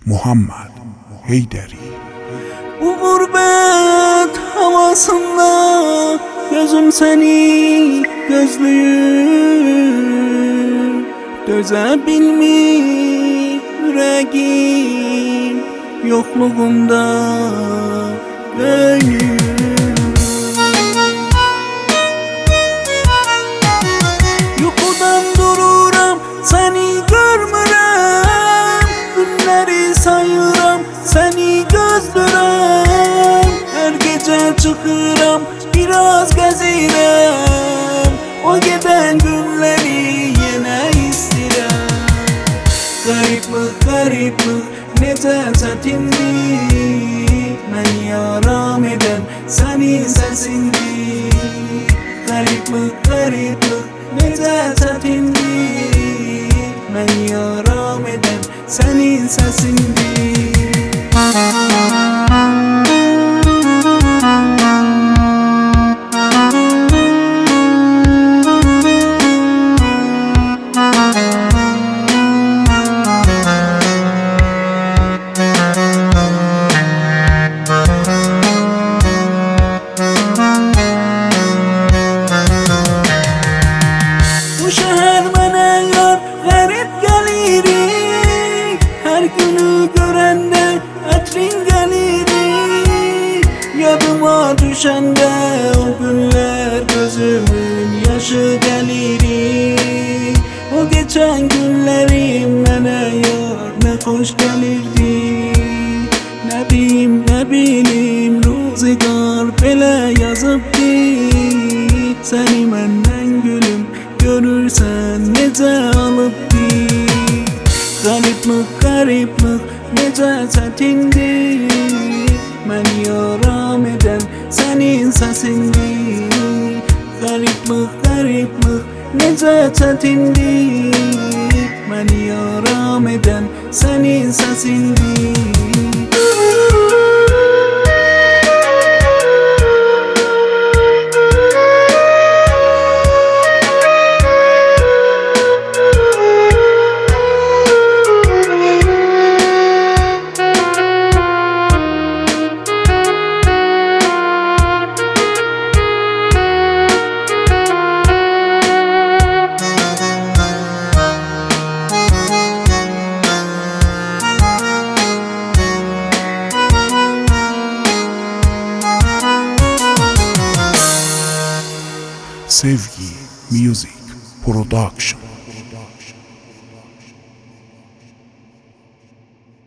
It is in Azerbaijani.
Muhammed Heyderi. Bu gurbet havasında gözüm seni gözlüyüm. Dözebilmiş yüreğim yokluğunda gönlüm. Yuxudan dururam, seni görmürəm. Günləri sayıram, seni gözlürəm. Hər gecə çıxıram, biraz gəzirəm. O gedən günləri yenə istirəm. Qəriblik, qəriblik, necə çətindir. Məni yaram edən sənin səsindir. Qəriblik, qəriblik, necə çətindir. Məni yaram edən sənin səsindir. Bu şəhər mənə yar qərib gəlirik. Hər günü görəndə ətrin gəlirik. Yadıma düşəndə o günlər gözümün yaşı gəlirik. O geçən günlərim mənə yar nə xoş gəlirdi. Nə bilim, nə bilim, ruzigar belə yazıbdı. Səni məndən gülüm görürsən necə alıbdı. Qəriblik, qəriblik, necə çətindir. Məni yaram edən sənin səsindir. Qəriblik, qəriblik, necə çətindir. Məni yaram edən sənin səsindir. Sevgi Music Production.